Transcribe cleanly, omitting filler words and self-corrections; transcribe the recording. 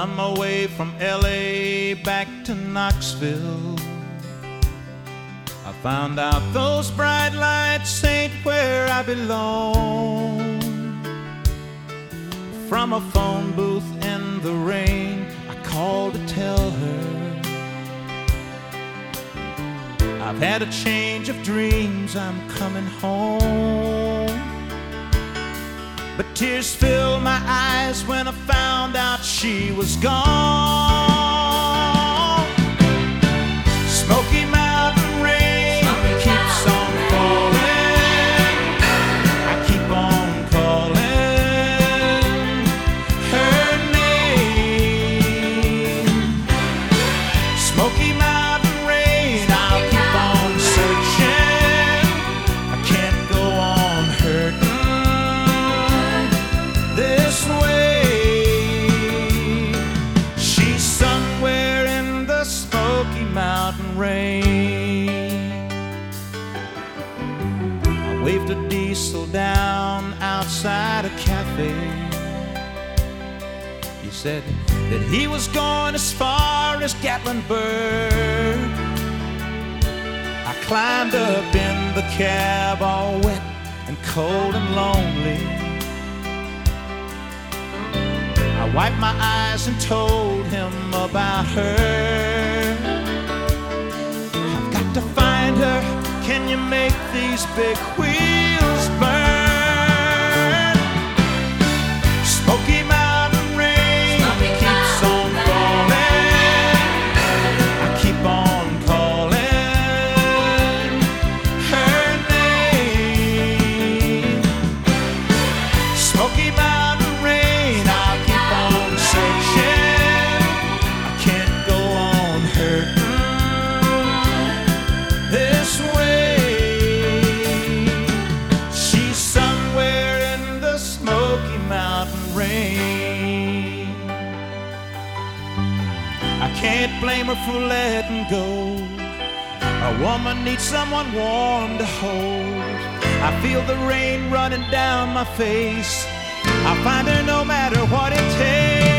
On my way from LA back to Knoxville, I found out those bright lights ain't where I belong. From a phone booth in the rain, I called to tell her I've had a change of dreams, I'm coming home. But tears filled my eyes when I found out she was gone. Smoky Mountain rain keeps on falling. I keep on calling her name. Smoky Mountain rain, I'll keep on searching. I can't go on hurting this way. She's somewhere in the Smoky Mountain rain. I waved a diesel down outside a cafe. He said that he was going as far as Gatlinburg. I climbed up in the cab all wet and cold and lonely. I wiped my eyes and told him about her. I've got to find her. Can you make these big wheels burn? Smoky Mountain rain keeps on falling. I keep on calling her name. Smoky Mountain rain, I'll keep on searching. I can't go on hurting this way. She's somewhere in the Smoky Mountain rain. I can't blame her for letting go. A woman needs someone warm to hold. I feel the rain running down my face. I'll find her no matter what it takes.